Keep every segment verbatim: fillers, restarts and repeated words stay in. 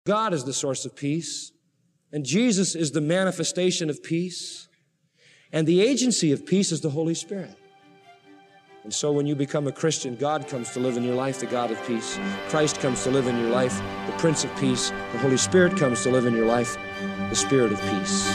God is the source of peace, and Jesus is the manifestation of peace, and the agency of peace is the Holy Spirit. And so when you become a Christian, God comes to live in your life, the God of peace. Christ comes to live in your life, the Prince of Peace. The Holy Spirit comes to live in your life, the Spirit of peace.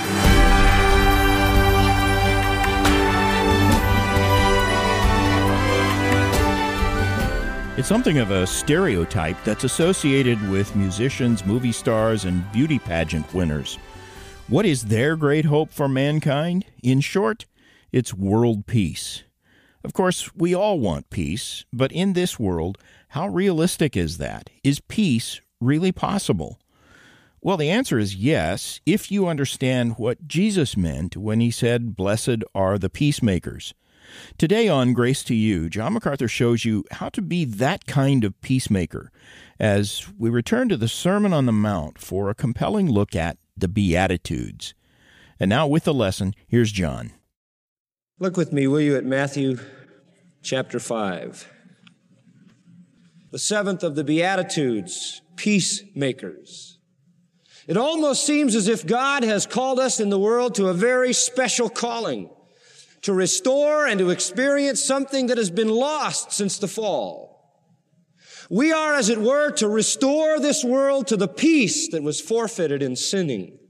It's something of a stereotype that's associated with musicians, movie stars, and beauty pageant winners. What is their great hope for mankind? In short, it's world peace. Of course, we all want peace, but in this world, how realistic is that? Is peace really possible? Well, the answer is yes, if you understand what Jesus meant when he said, "Blessed are the peacemakers." Today on Grace to You, John MacArthur shows you how to be that kind of peacemaker as we return to the Sermon on the Mount for a compelling look at the Beatitudes. And now with the lesson, here's John. Look with me, will you, at Matthew chapter five. The seventh of the Beatitudes, peacemakers. It almost seems as if God has called us in the world to a very special calling, to restore and to experience something that has been lost since the fall. We are, as it were, to restore this world to the peace that was forfeited in sinning.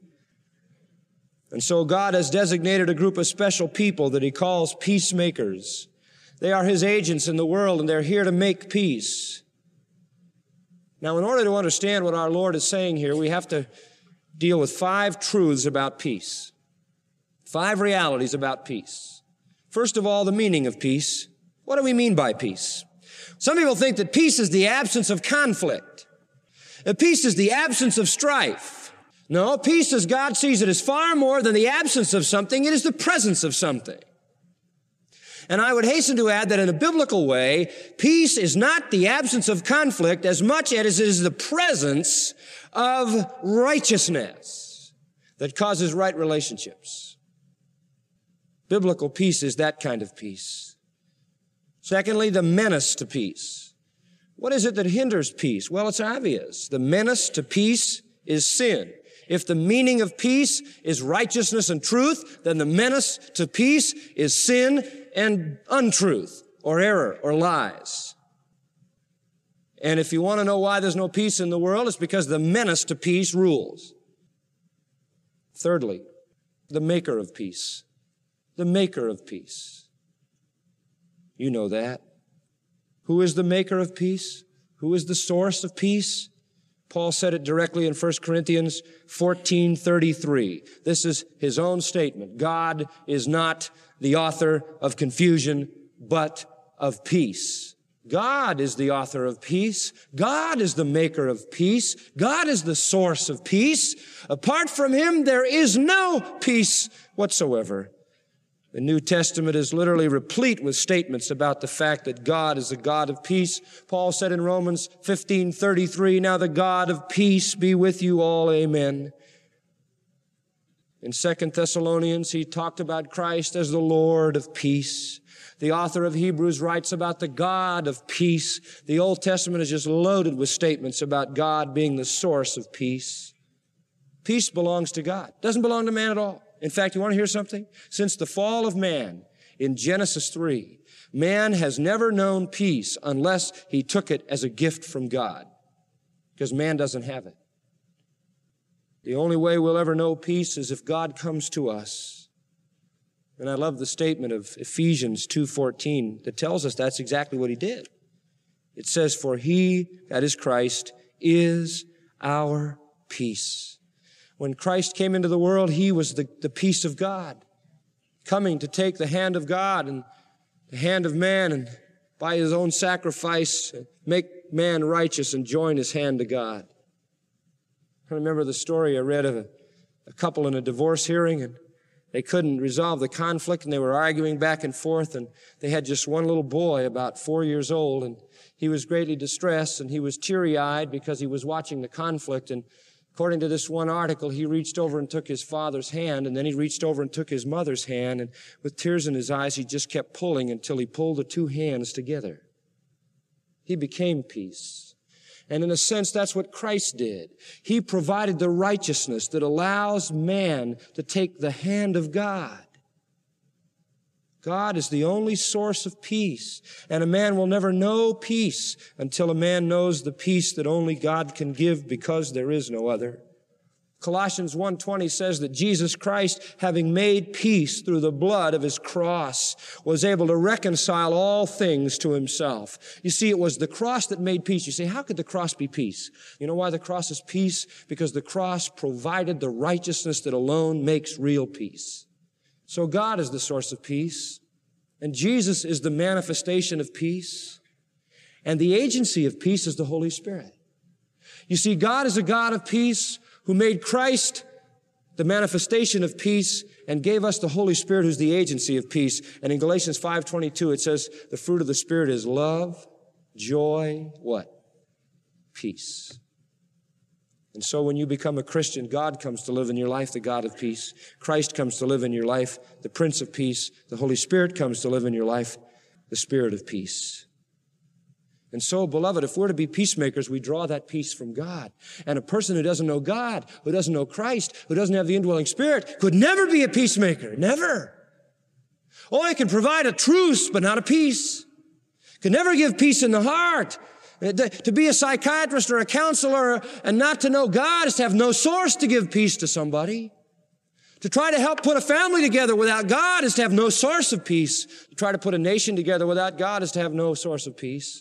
And so God has designated a group of special people that he calls peacemakers. They are his agents in the world, and they're here to make peace. Now, in order to understand what our Lord is saying here, we have to deal with five truths about peace. Five realities about peace. First of all, the meaning of peace. What do we mean by peace? Some people think that peace is the absence of conflict. That peace is the absence of strife. No, peace as God sees it is far more than the absence of something. It is the presence of something. And I would hasten to add that in a biblical way, peace is not the absence of conflict as much as it is the presence of righteousness that causes right relationships. Biblical peace is that kind of peace. Secondly, the menace to peace. What is it that hinders peace? Well, it's obvious. The menace to peace is sin. If the meaning of peace is righteousness and truth, then the menace to peace is sin and untruth or error or lies. And if you want to know why there's no peace in the world, it's because the menace to peace rules. Thirdly, the maker of peace. The maker of peace. You know that. Who is the maker of peace? Who is the source of peace? Paul said it directly in First Corinthians fourteen thirty-three. This is his own statement. God is not the author of confusion, but of peace. God is the author of peace. God is the maker of peace. God is the source of peace. Apart from him, there is no peace whatsoever. The New Testament is literally replete with statements about the fact that God is a God of peace. Paul said in Romans fifteen thirty-three, "Now the God of peace be with you all, amen." In Second Thessalonians, he talked about Christ as the Lord of peace. The author of Hebrews writes about the God of peace. The Old Testament is just loaded with statements about God being the source of peace. Peace belongs to God. It doesn't belong to man at all. In fact, you want to hear something? Since the fall of man in Genesis three, man has never known peace unless he took it as a gift from God, because man doesn't have it. The only way we'll ever know peace is if God comes to us. And I love the statement of Ephesians two fourteen that tells us that's exactly what he did. It says, "For he," that is Christ, "is our peace." When Christ came into the world, he was the, the peace of God, coming to take the hand of God and the hand of man, and by his own sacrifice, make man righteous and join his hand to God. I remember the story I read of a, a couple in a divorce hearing, and they couldn't resolve the conflict, and they were arguing back and forth, and they had just one little boy about four years old, and he was greatly distressed, and he was teary-eyed because he was watching the conflict. And according to this one article, he reached over and took his father's hand, and then he reached over and took his mother's hand, and with tears in his eyes, he just kept pulling until he pulled the two hands together. He became peace. And in a sense, that's what Christ did. He provided the righteousness that allows man to take the hand of God. God is the only source of peace, and a man will never know peace until a man knows the peace that only God can give, because there is no other. Colossians one twenty says that Jesus Christ, having made peace through the blood of his cross, was able to reconcile all things to himself. You see, it was the cross that made peace. You say, how could the cross be peace? You know why the cross is peace? Because the cross provided the righteousness that alone makes real peace. So God is the source of peace, and Jesus is the manifestation of peace, and the agency of peace is the Holy Spirit. You see, God is a God of peace who made Christ the manifestation of peace and gave us the Holy Spirit, who's the agency of peace. And in Galatians five twenty-two, it says the fruit of the Spirit is love, joy, what? Peace. And so when you become a Christian, God comes to live in your life, the God of peace. Christ comes to live in your life, the Prince of Peace. The Holy Spirit comes to live in your life, the Spirit of peace. And so, beloved, if we're to be peacemakers, we draw that peace from God. And a person who doesn't know God, who doesn't know Christ, who doesn't have the indwelling Spirit, could never be a peacemaker. Never. Oh, he can provide a truce, but not a peace. Can never give peace in the heart. To be a psychiatrist or a counselor and not to know God is to have no source to give peace to somebody. To try to help put a family together without God is to have no source of peace. To try to put a nation together without God is to have no source of peace.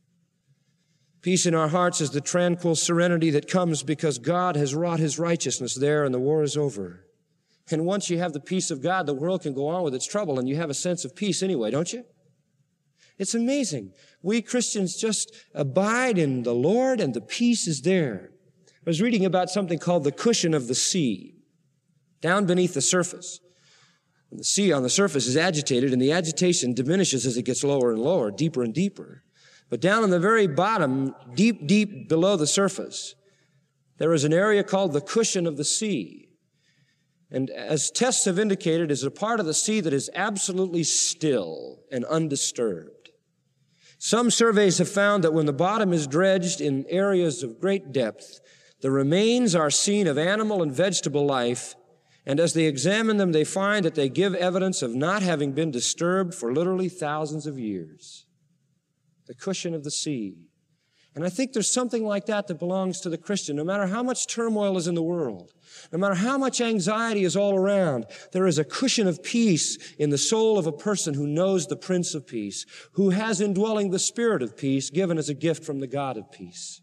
Peace in our hearts is the tranquil serenity that comes because God has wrought his righteousness there and the war is over. And once you have the peace of God, the world can go on with its trouble and you have a sense of peace anyway, don't you? It's amazing. We Christians just abide in the Lord and the peace is there. I was reading about something called the cushion of the sea, down beneath the surface. And the sea on the surface is agitated and the agitation diminishes as it gets lower and lower, deeper and deeper. But down on the very bottom, deep, deep below the surface, there is an area called the cushion of the sea. And as tests have indicated, is a part of the sea that is absolutely still and undisturbed. Some surveys have found that when the bottom is dredged in areas of great depth, the remains are seen of animal and vegetable life, and as they examine them, they find that they give evidence of not having been disturbed for literally thousands of years. The cushion of the sea. And I think there's something like that that belongs to the Christian. No matter how much turmoil is in the world, no matter how much anxiety is all around, there is a cushion of peace in the soul of a person who knows the Prince of Peace, who has indwelling the Spirit of peace given as a gift from the God of peace.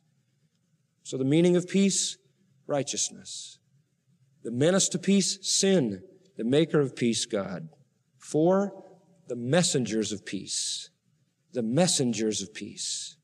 So the meaning of peace, righteousness. The menace to peace, sin. The maker of peace, God. Four, the messengers of peace. The messengers of peace.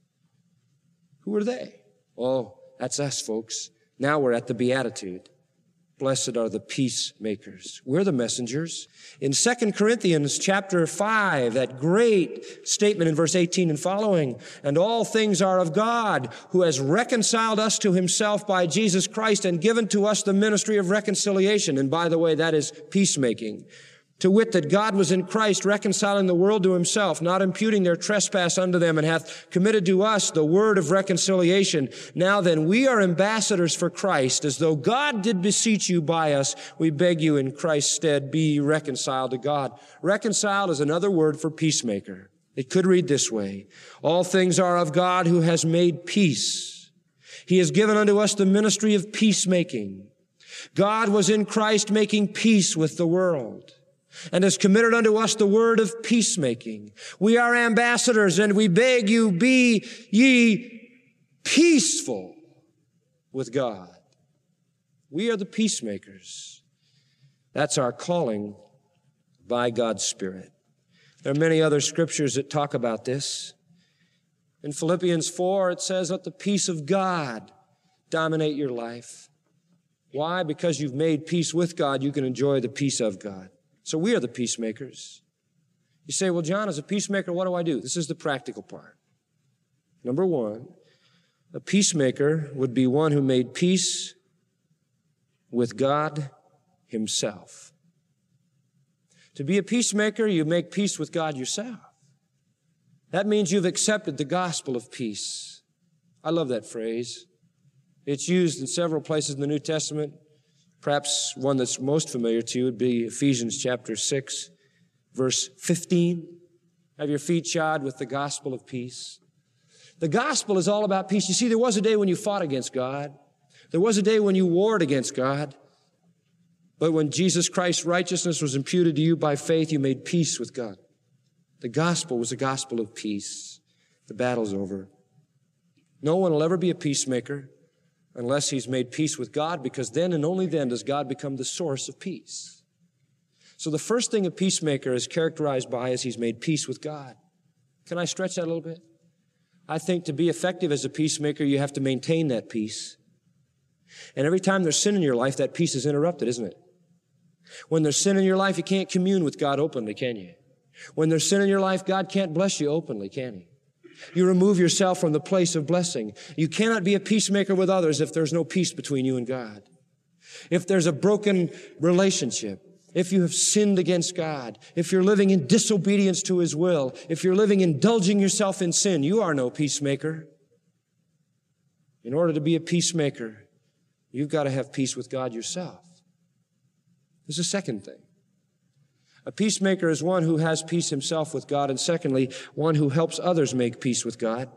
Who are they? Oh, that's us, folks. Now we're at the Beatitude. Blessed are the peacemakers. We're the messengers. In Second Corinthians chapter five, that great statement in verse eighteen and following, and all things are of God, who has reconciled us to himself by Jesus Christ and given to us the ministry of reconciliation. And by the way, that is peacemaking. To wit, that God was in Christ reconciling the world to himself, not imputing their trespass unto them, and hath committed to us the word of reconciliation. Now then, we are ambassadors for Christ, as though God did beseech you by us. We beg you in Christ's stead, be reconciled to God. Reconciled is another word for peacemaker. It could read this way. All things are of God, who has made peace. He has given unto us the ministry of peacemaking. God was in Christ making peace with the world, and has committed unto us the word of peacemaking. We are ambassadors, and we beg you, be ye peaceful with God. We are the peacemakers. That's our calling by God's Spirit. There are many other scriptures that talk about this. In Philippians four, it says, let the peace of God dominate your life. Why? Because you've made peace with God, you can enjoy the peace of God. So we are the peacemakers. You say, well, John, as a peacemaker, what do I do? This is the practical part. Number one, a peacemaker would be one who made peace with God himself. To be a peacemaker, you make peace with God yourself. That means you've accepted the gospel of peace. I love that phrase. It's used in several places in the New Testament. Perhaps one that's most familiar to you would be Ephesians chapter six, verse fifteen. Have your feet shod with the gospel of peace. The gospel is all about peace. You see, there was a day when you fought against God. There was a day when you warred against God. But when Jesus Christ's righteousness was imputed to you by faith, you made peace with God. The gospel was a gospel of peace. The battle's over. No one will ever be a peacemaker unless he's made peace with God, because then and only then does God become the source of peace. So the first thing a peacemaker is characterized by is he's made peace with God. Can I stretch that a little bit? I think to be effective as a peacemaker, you have to maintain that peace. And every time there's sin in your life, that peace is interrupted, isn't it? When there's sin in your life, you can't commune with God openly, can you? When there's sin in your life, God can't bless you openly, can he? You remove yourself from the place of blessing. You cannot be a peacemaker with others if there's no peace between you and God. If there's a broken relationship, if you have sinned against God, if you're living in disobedience to his will, if you're living indulging yourself in sin, you are no peacemaker. In order to be a peacemaker, you've got to have peace with God yourself. There's a second thing. A peacemaker is one who has peace himself with God, and secondly, one who helps others make peace with God.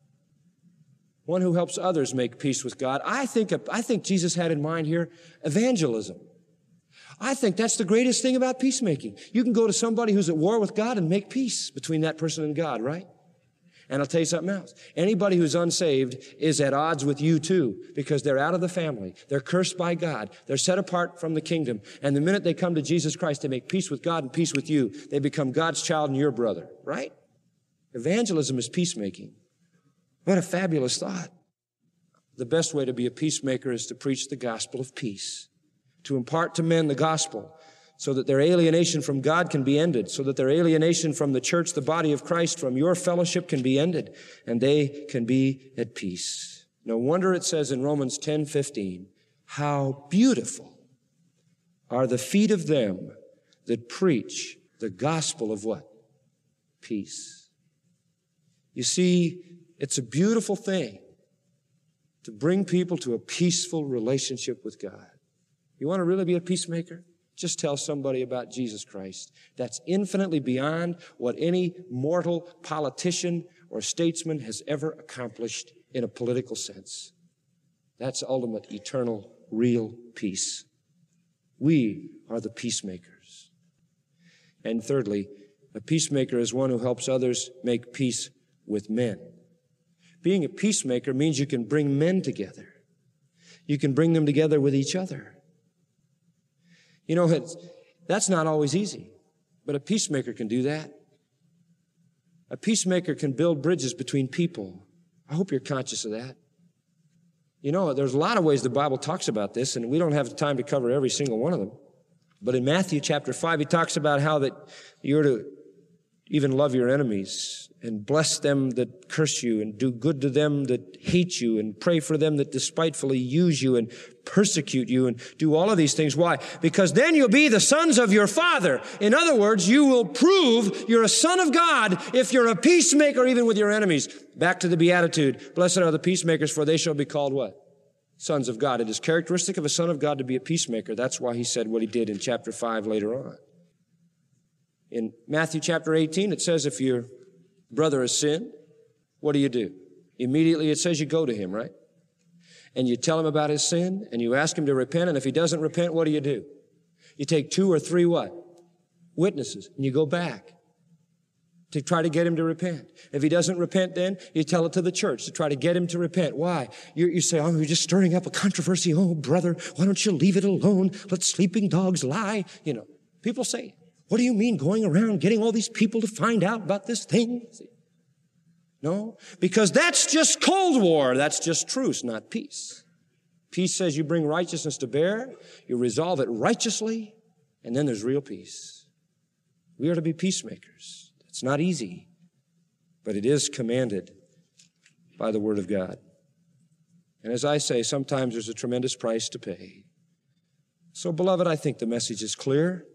One who helps others make peace with God. I think, I think Jesus had in mind here evangelism. I think that's the greatest thing about peacemaking. You can go to somebody who's at war with God and make peace between that person and God, right? And I'll tell you something else. Anybody who's unsaved is at odds with you too, because they're out of the family. They're cursed by God. They're set apart from the kingdom. And the minute they come to Jesus Christ, they make peace with God and peace with you. They become God's child and your brother, right? Evangelism is peacemaking. What a fabulous thought. The best way to be a peacemaker is to preach the gospel of peace, to impart to men the gospel, so that their alienation from God can be ended, so that their alienation from the church, the body of Christ, from your fellowship can be ended, and they can be at peace. No wonder it says in Romans ten fifteen, how beautiful are the feet of them that preach the gospel of what? Peace. You see, it's a beautiful thing to bring people to a peaceful relationship with God. You want to really be a peacemaker? Just tell somebody about Jesus Christ. That's infinitely beyond what any mortal politician or statesman has ever accomplished in a political sense. That's ultimate, eternal, real peace. We are the peacemakers. And thirdly, a peacemaker is one who helps others make peace with men. Being a peacemaker means you can bring men together. You can bring them together with each other. You know, it's, that's not always easy, but a peacemaker can do that. A peacemaker can build bridges between people. I hope you're conscious of that. You know, there's a lot of ways the Bible talks about this, and we don't have the time to cover every single one of them. But in Matthew chapter five, he talks about how that you're to even love your enemies and bless them that curse you and do good to them that hate you and pray for them that despitefully use you and persecute you and do all of these things. Why? Because then you'll be the sons of your Father. In other words, you will prove you're a son of God if you're a peacemaker even with your enemies. Back to the Beatitude. Blessed are the peacemakers, for they shall be called what? Sons of God. It is characteristic of a son of God to be a peacemaker. That's why he said what he did in chapter five later on. In Matthew chapter eighteen, it says if your brother has sinned, what do you do? Immediately it says you go to him, right? And you tell him about his sin, and you ask him to repent, and if he doesn't repent, what do you do? You take two or three what? Witnesses, and you go back to try to get him to repent. If he doesn't repent then, you tell it to the church to try to get him to repent. Why? You, you say, oh, you're just stirring up a controversy. Oh, brother, why don't you leave it alone? Let sleeping dogs lie. You know, people say, what do you mean going around getting all these people to find out about this thing? No, because that's just Cold War. That's just truce, not peace. Peace says you bring righteousness to bear, you resolve it righteously, and then there's real peace. We are to be peacemakers. It's not easy, but it is commanded by the Word of God. And as I say, sometimes there's a tremendous price to pay. So, beloved, I think the message is clear.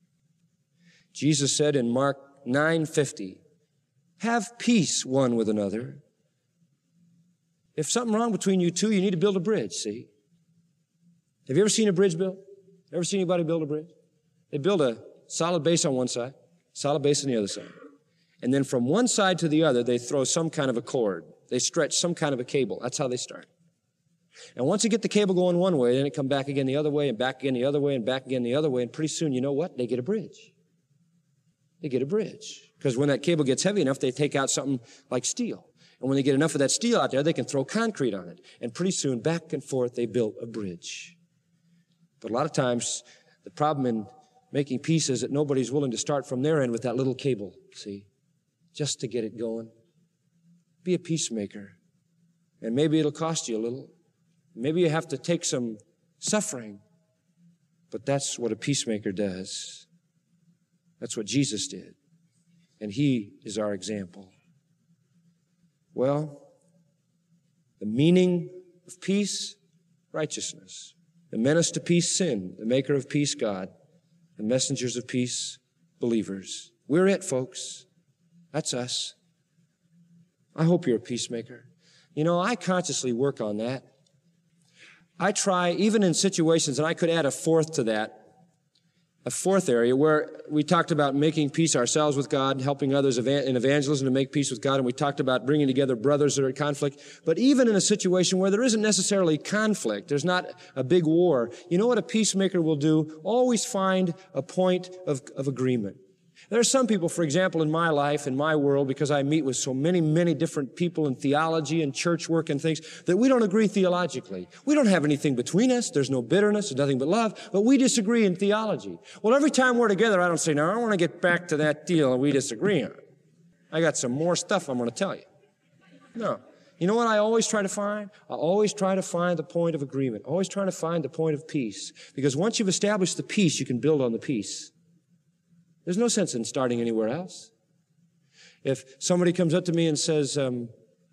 Jesus said in Mark nine fifty, have peace one with another. If something wrong between you two, you need to build a bridge, see? Have you ever seen a bridge built? Ever seen anybody build a bridge? They build a solid base on one side, solid base on the other side. And then from one side to the other, they throw some kind of a cord. They stretch some kind of a cable. That's how they start. And once you get the cable going one way, then it come back again the other way, and back again the other way, and back again the other way, and pretty soon, you know what? They get a bridge. They get a bridge. Because when that cable gets heavy enough, they take out something like steel. And when they get enough of that steel out there, they can throw concrete on it. And pretty soon, back and forth, they built a bridge. But a lot of times, the problem in making peace is that nobody's willing to start from their end with that little cable, see, just to get it going. Be a peacemaker. And maybe it'll cost you a little. Maybe you have to take some suffering. But that's what a peacemaker does. That's what Jesus did. And he is our example. Well, the meaning of peace, righteousness. The menace to peace, sin. The maker of peace, God. The messengers of peace, believers. We're it, folks. That's us. I hope you're a peacemaker. You know, I consciously work on that. I try, even in situations, and I could add a fourth to that, a fourth area where we talked about making peace ourselves with God, helping others in evangelism to make peace with God, and we talked about bringing together brothers that are at conflict. But even in a situation where there isn't necessarily conflict, there's not a big war, you know what a peacemaker will do? Always find a point of, of agreement. There are some people, for example, in my life, in my world, because I meet with so many, many different people in theology and church work and things, that we don't agree theologically. We don't have anything between us. There's no bitterness. There's nothing but love. But we disagree in theology. Well, every time we're together, I don't say, now, I want to get back to that deal and we disagree on it. I got some more stuff I'm going to tell you. No. You know what I always try to find? I always try to find the point of agreement. Always trying to find the point of peace. Because once you've established the peace, you can build on the peace. There's no sense in starting anywhere else. If somebody comes up to me and says, um,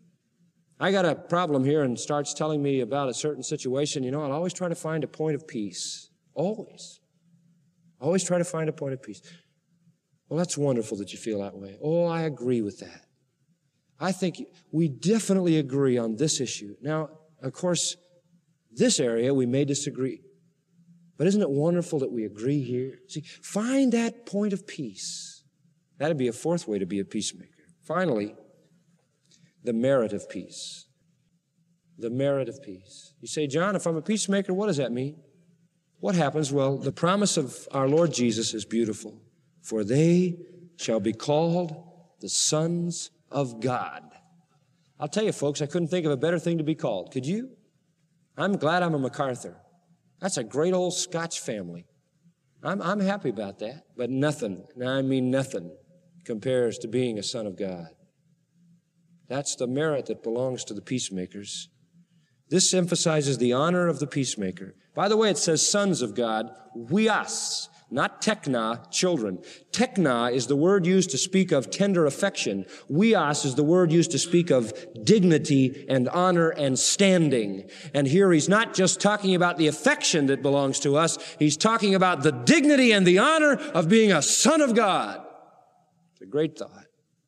I got a problem here and starts telling me about a certain situation, you know, I'll always try to find a point of peace. Always. Always try to find a point of peace. Well, that's wonderful that you feel that way. Oh, I agree with that. I think we definitely agree on this issue. Now, of course, this area we may disagree. But isn't it wonderful that we agree here? See, find that point of peace. That'd be a fourth way to be a peacemaker. Finally, the merit of peace. The merit of peace. You say, John, if I'm a peacemaker, what does that mean? What happens? Well, the promise of our Lord Jesus is beautiful. For they shall be called the sons of God. I'll tell you, folks, I couldn't think of a better thing to be called. Could you? I'm glad I'm a MacArthur. That's a great old Scotch family. I'm, I'm happy about that. But nothing, and I mean nothing, compares to being a son of God. That's the merit that belongs to the peacemakers. This emphasizes the honor of the peacemaker. By the way, it says sons of God, weas, not tekna, children. Tekna is the word used to speak of tender affection. Weas is the word used to speak of dignity and honor and standing. And here he's not just talking about the affection that belongs to us. He's talking about the dignity and the honor of being a son of God. It's a great thought.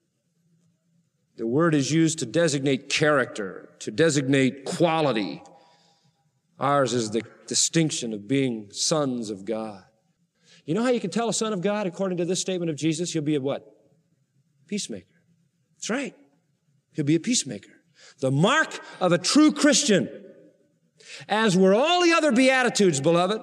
The word is used to designate character, to designate quality. Ours is the distinction of being sons of God. You know how you can tell a son of God, according to this statement of Jesus? He'll be a what? Peacemaker. That's right. He'll be a peacemaker. The mark of a true Christian, as were all the other Beatitudes, beloved.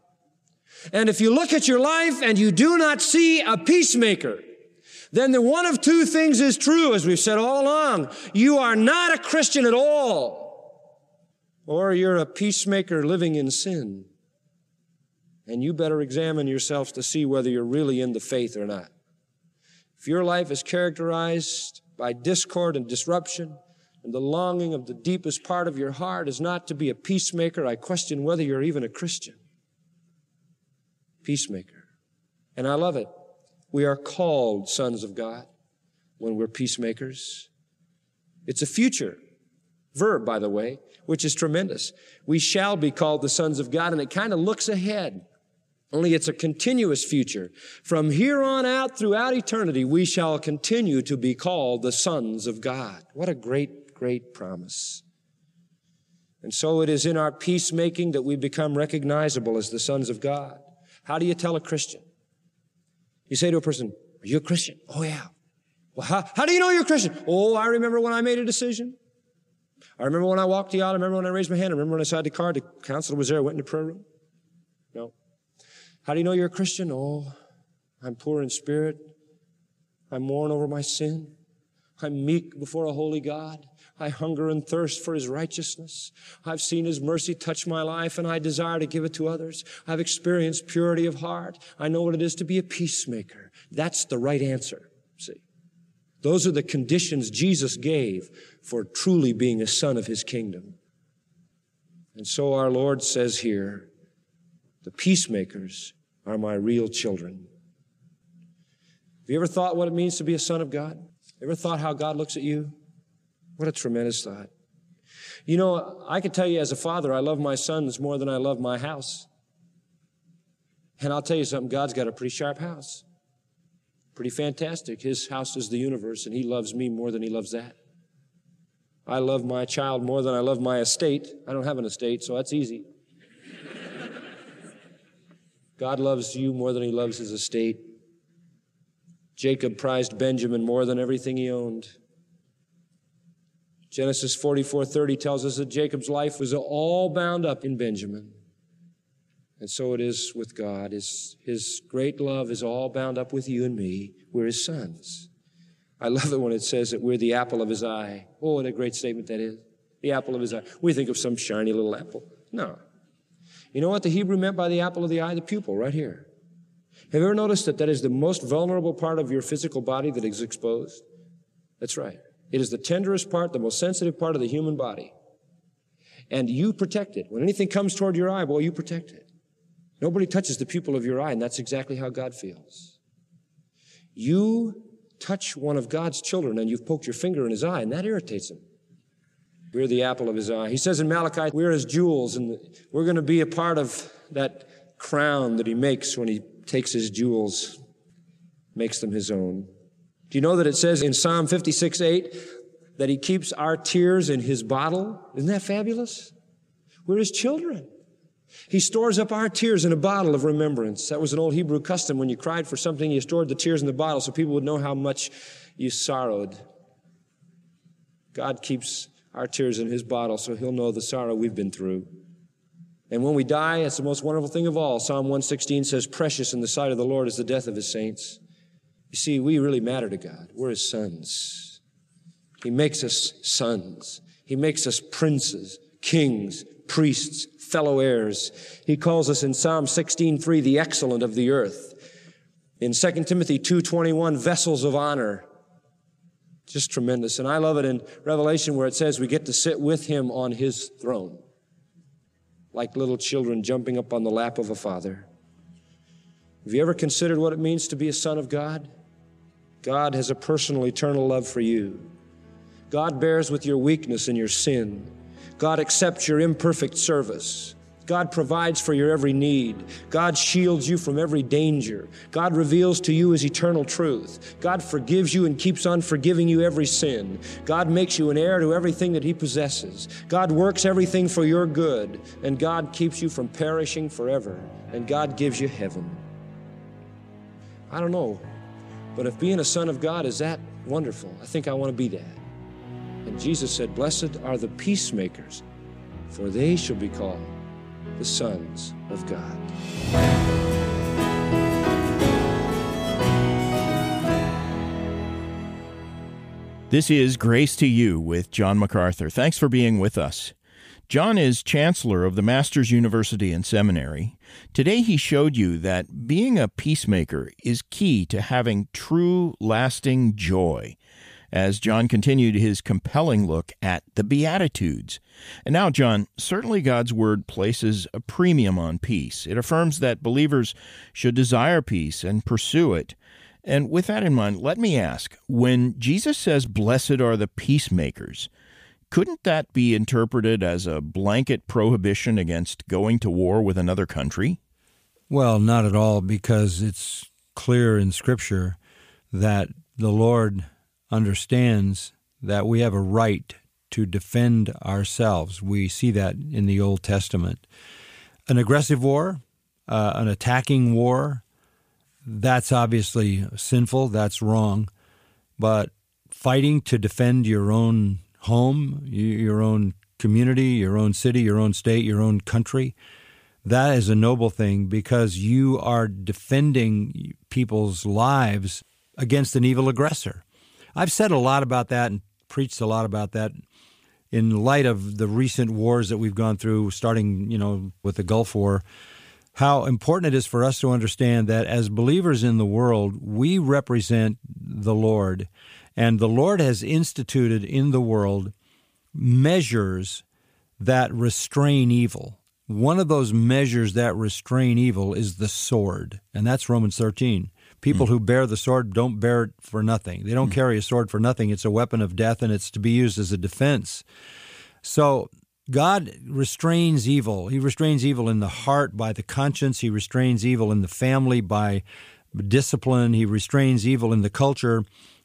And if you look at your life and you do not see a peacemaker, then the one of two things is true, as we've said all along. You are not a Christian at all, or you're a peacemaker living in sin. And you better examine yourselves to see whether you're really in the faith or not. If your life is characterized by discord and disruption, and the longing of the deepest part of your heart is not to be a peacemaker, I question whether you're even a Christian. Peacemaker. And I love it. We are called sons of God when we're peacemakers. It's a future verb, by the way, which is tremendous. We shall be called the sons of God, and it kind of looks ahead. Only it's a continuous future. From here on out throughout eternity, we shall continue to be called the sons of God. What a great, great promise. And so it is in our peacemaking that we become recognizable as the sons of God. How do you tell a Christian? You say to a person, are you a Christian? Oh, yeah. Well, how, how do you know you're a Christian? Oh, I remember when I made a decision. I remember when I walked the aisle. I remember when I raised my hand. I remember when I sat in the car. The counselor was there. I went in the prayer room. No. How do you know you're a Christian? Oh, I'm poor in spirit. I mourn over my sin. I'm meek before a holy God. I hunger and thirst for His righteousness. I've seen His mercy touch my life, and I desire to give it to others. I've experienced purity of heart. I know what it is to be a peacemaker. That's the right answer, see. Those are the conditions Jesus gave for truly being a son of His kingdom. And so our Lord says here, the peacemakers are my real children. Have you ever thought what it means to be a son of God? Ever thought how God looks at you? What a tremendous thought. You know, I can tell you as a father, I love my sons more than I love my house. And I'll tell you something, God's got a pretty sharp house. Pretty fantastic. His house is the universe, and He loves me more than He loves that. I love my child more than I love my estate. I don't have an estate, so that's easy. God loves you more than He loves His estate. Jacob prized Benjamin more than everything he owned. Genesis forty-four thirty tells us that Jacob's life was all bound up in Benjamin. And so it is with God. His, his great love is all bound up with you and me. We're His sons. I love it when it says that we're the apple of His eye. Oh, what a great statement that is. The apple of His eye. We think of some shiny little apple. No. You know what the Hebrew meant by the apple of the eye? The pupil, right here. Have you ever noticed that that is the most vulnerable part of your physical body that is exposed? That's right. It is the tenderest part, the most sensitive part of the human body. And you protect it. When anything comes toward your eye, boy, you protect it. Nobody touches the pupil of your eye, and that's exactly how God feels. You touch one of God's children, and you've poked your finger in His eye, and that irritates Him. We're the apple of His eye. He says in Malachi, we're His jewels, and we're going to be a part of that crown that He makes when He takes His jewels, makes them His own. Do you know that it says in Psalm fifty-six eight that He keeps our tears in His bottle? Isn't that fabulous? We're His children. He stores up our tears in a bottle of remembrance. That was an old Hebrew custom. When you cried for something, you stored the tears in the bottle so people would know how much you sorrowed. God keeps our tears in His bottle so He'll know the sorrow we've been through. And when we die, it's the most wonderful thing of all. Psalm one sixteen says, precious in the sight of the Lord is the death of His saints. You see, we really matter to God. We're His sons. He makes us sons. He makes us princes, kings, priests, fellow heirs. He calls us in Psalm sixteen three the excellent of the earth. In Second Timothy two twenty-one, vessels of honor. Just tremendous. And I love it in Revelation where it says we get to sit with Him on His throne, like little children jumping up on the lap of a father. Have you ever considered what it means to be a son of God? God has a personal, eternal love for you. God bears with your weakness and your sin. God accepts your imperfect service. God provides for your every need. God shields you from every danger. God reveals to you His eternal truth. God forgives you and keeps on forgiving you every sin. God makes you an heir to everything that He possesses. God works everything for your good, and God keeps you from perishing forever, and God gives you heaven. I don't know, but if being a son of God is that wonderful, I think I want to be that. And Jesus said, blessed are the peacemakers, for they shall be called the sons of God. This is Grace to You with John MacArthur. Thanks for being with us. John is chancellor of the Masters University and Seminary. Today he showed you that being a peacemaker is key to having true, lasting joy, as John continued his compelling look at the Beatitudes. And now, John, certainly God's Word places a premium on peace. It affirms that believers should desire peace and pursue it. And with that in mind, let me ask, when Jesus says, blessed are the peacemakers, couldn't that be interpreted as a blanket prohibition against going to war with another country? Well, not at all, because it's clear in Scripture that the Lord understands that we have a right to defend ourselves. We see that in the Old Testament. An aggressive war, uh, an attacking war, that's obviously sinful, that's wrong. But fighting to defend your own home, your own community, your own city, your own state, your own country, that is a noble thing because you are defending people's lives against an evil aggressor. I've said a lot about that and preached a lot about that in light of the recent wars that we've gone through, starting, you know, with the Gulf War, how important it is for us to understand that as believers in the world, we represent the Lord, and the Lord has instituted in the world measures that restrain evil. One of those measures that restrain evil is the sword, and that's Romans thirteen. People mm. who bear the sword don't bear it for nothing. They don't mm. carry a sword for nothing. It's a weapon of death, and it's to be used as a defense. So God restrains evil. He restrains evil in the heart by the conscience. He restrains evil in the family by discipline. He restrains evil in the culture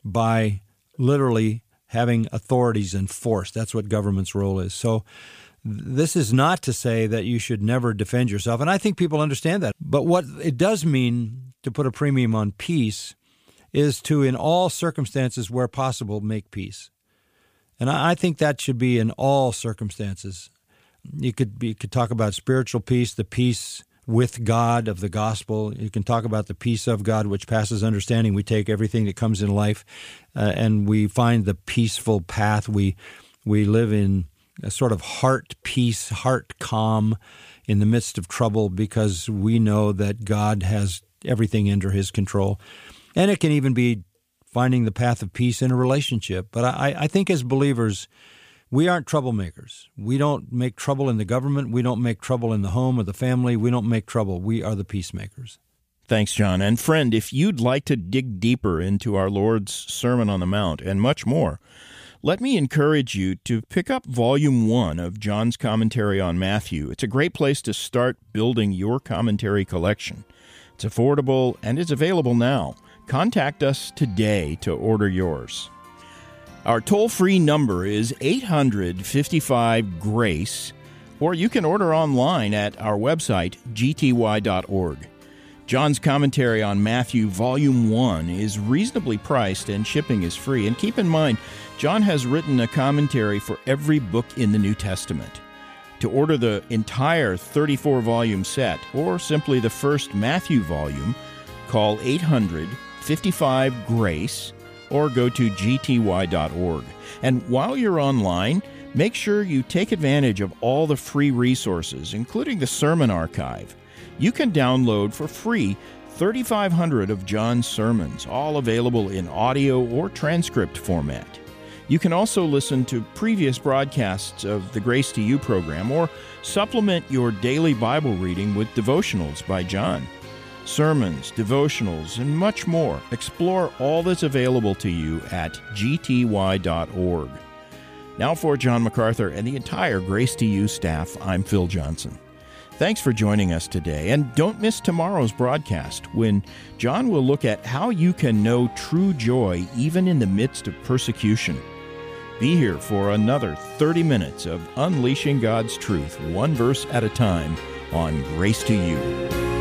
by literally having authorities enforced. That's what government's role is. So this is not to say that you should never defend yourself, and I think people understand that. But what it does mean to put a premium on peace is to, in all circumstances where possible, make peace. And I think that should be in all circumstances. You could be, you could talk about spiritual peace, the peace with God of the gospel. You can talk about the peace of God, which passes understanding. We take everything that comes in life, uh, and we find the peaceful path. We we live in a sort of heart peace, heart calm in the midst of trouble because we know that God has everything under His control. And it can even be finding the path of peace in a relationship. But I, I think as believers, we aren't troublemakers. We don't make trouble in the government. We don't make trouble in the home or the family. We don't make trouble. We are the peacemakers. Thanks, John. And friend, if you'd like to dig deeper into our Lord's Sermon on the Mount and much more, let me encourage you to pick up Volume one of John's commentary on Matthew. It's a great place to start building your commentary collection. It's affordable and it's available now. Contact us today to order yours. Our toll-free number is eight hundred fifty-five GRACE, or you can order online at our website, g t y dot org. John's commentary on Matthew Volume one is reasonably priced and shipping is free. And keep in mind, John has written a commentary for every book in the New Testament. To order the entire thirty-four volume set, or simply the first Matthew volume, call eight hundred fifty-five GRACE, or go to g t y dot org. And while you're online, make sure you take advantage of all the free resources, including the Sermon Archive. You can download for free thirty-five hundred of John's sermons, all available in audio or transcript format. You can also listen to previous broadcasts of the Grace to You program or supplement your daily Bible reading with devotionals by John. Sermons, devotionals, and much more. Explore all that's available to you at g t y dot org. Now for John MacArthur and the entire Grace to You staff, I'm Phil Johnson. Thanks for joining us today, and don't miss tomorrow's broadcast when John will look at how you can know true joy even in the midst of persecution. Be here for another thirty minutes of unleashing God's truth, one verse at a time, on Grace to You.